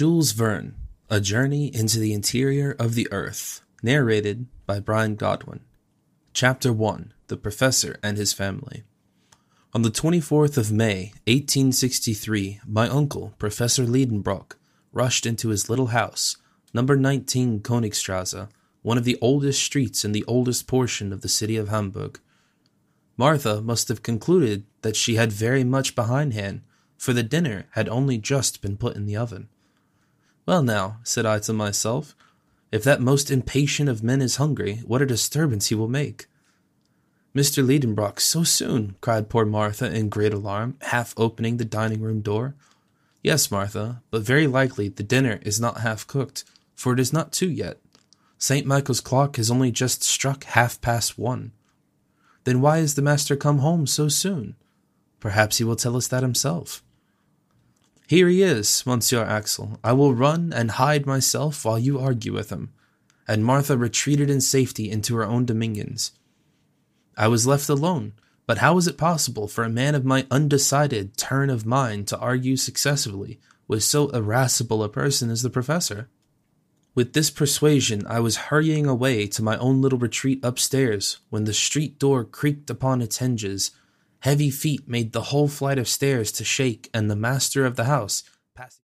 Jules Verne, A Journey into the Interior of the Earth, narrated by Brian Godwin. Chapter 1, The Professor and His Family. On the 24th of May, 1863, my uncle, Professor Liedenbrock, rushed into his little house, number 19 Königstrasse, one of the oldest streets in the oldest portion of the city of Hamburg. Martha must have concluded that she had very much behindhand, for the dinner had only just been put in the oven. "Well now," said I to myself, "if that most impatient of men is hungry, what a disturbance he will make." "Mr. Liedenbrock, so soon?" cried poor Martha in great alarm, half opening the dining-room door. "Yes, Martha, but very likely the dinner is not half cooked, for it is not 2 yet. St. Michael's clock has only just struck 1:30. "Then why is the master come home so soon?" "Perhaps he will tell us that himself." "Here he is, Monsieur Axel. I will run and hide myself while you argue with him." And Martha retreated in safety into her own dominions. I was left alone, but how was it possible for a man of my undecided turn of mind to argue successfully with so irascible a person as the professor? With this persuasion, I was hurrying away to my own little retreat upstairs when the street door creaked upon its hinges. Heavy feet made the whole flight of stairs to shake, and the master of the house, passing